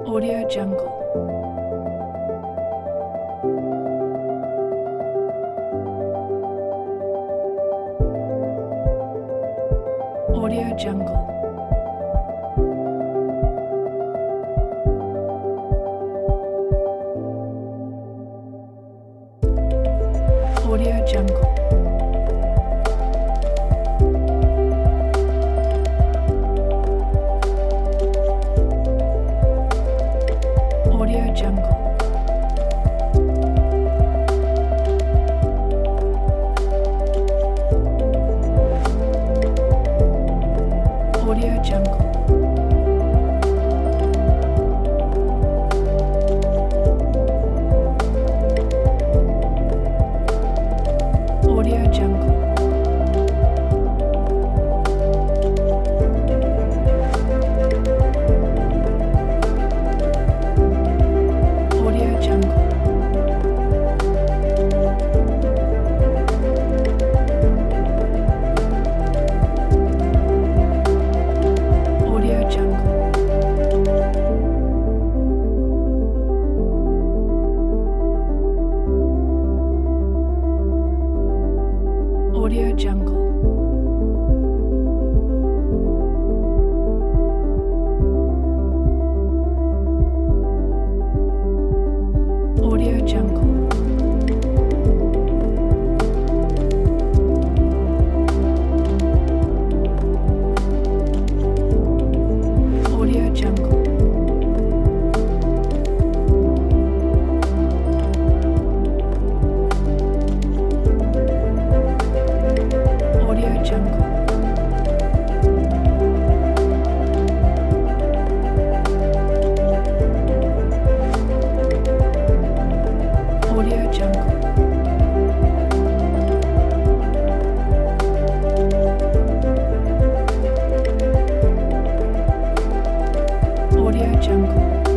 Audio Jungle. Audio Jungle. Audio Jungle. Audio Jungle. Audio Jungle. Audio Jungle. Audio Jungle. Audio Jungle. Audio Jungle. Audio Jungle. Audio Jungle. Audio Jungle. Audio Jungle. Audio Jungle.